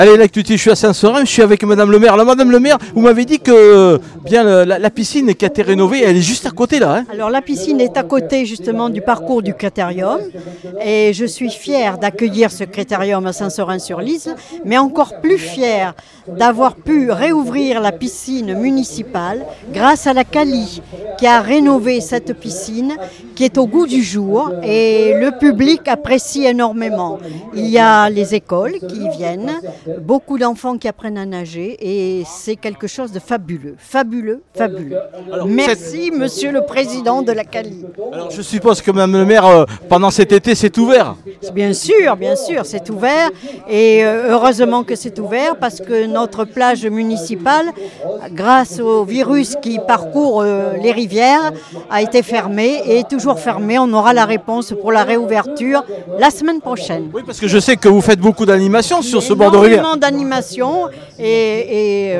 Allez, l'actualité, je suis à Saint-Seurin, je suis avec Madame le maire. Alors, Madame le maire, vous m'avez dit que bien la piscine qui a été rénovée, elle est juste à côté là. Hein. Alors la piscine est à côté justement du parcours du critérium et je suis fière d'accueillir ce critérium à Saint-Seurin-sur-Lys, mais encore plus fière d'avoir pu réouvrir la piscine municipale grâce à la Cali qui a rénové cette piscine qui est au goût du jour et le public apprécie énormément. Il y a les écoles qui viennent, beaucoup d'enfants qui apprennent à nager et c'est quelque chose de fabuleux, fabuleux, fabuleux. Alors, merci Monsieur le Président de la Cali. Alors, je suppose que Madame le maire, pendant cet été, c'est ouvert. Bien sûr, c'est ouvert et heureusement que c'est ouvert parce que notre plage municipale, grâce au virus qui parcourt les rivières, a été fermée et est toujours fermée. On aura la réponse pour la réouverture la semaine prochaine. Oui, parce que je sais que vous faites beaucoup d'animations sur ce bord de rivière. Énormément d'animations et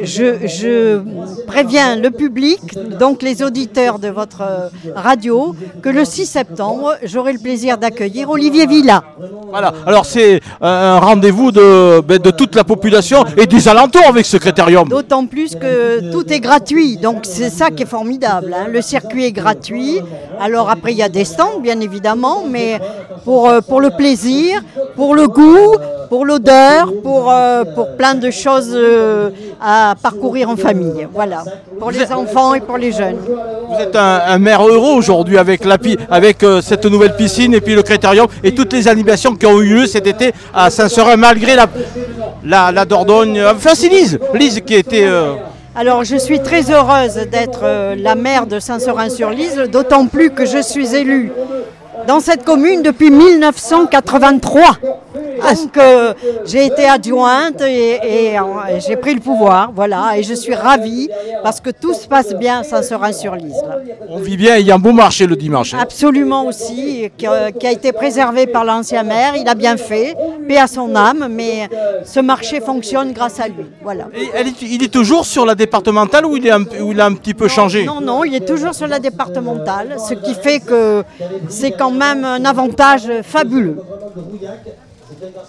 je préviens le public, donc les auditeurs de votre radio, que le 6 septembre, j'aurai le plaisir d'accueillir Olivier Villa. Voilà, alors c'est un rendez-vous de toute la population et des alentours avec ce critérium. D'autant plus que tout est gratuit, donc c'est ça qui est formidable. Hein. Le circuit est gratuit, alors après il y a des stands bien évidemment, mais pour le plaisir, pour le goût, pour l'odeur, pour plein de choses à parcourir en famille. Voilà, pour les enfants et pour les jeunes. Vous êtes un maire heureux aujourd'hui avec cette nouvelle piscine et puis le critérium et toutes les animations qui ont eu lieu cet été à Saint-Seurin malgré la Dordogne. Enfin, c'est Lise qui était... Alors je suis très heureuse d'être la maire de Saint-Seurin-sur-Lys, d'autant plus que je suis élue dans cette commune depuis 1983. Donc j'ai été adjointe et j'ai pris le pouvoir, voilà, et je suis ravie parce que tout se passe bien à Saint-Seurin-sur-Lys. On vit bien, il y a un beau marché le dimanche. Hein. Absolument aussi, qui a été préservé par l'ancien maire, il a bien fait, paix à son âme, mais ce marché fonctionne grâce à lui, voilà. Et il est toujours sur la départementale ou il a un petit peu changé? Non, il est toujours sur la départementale, ce qui fait que c'est quand même un avantage fabuleux.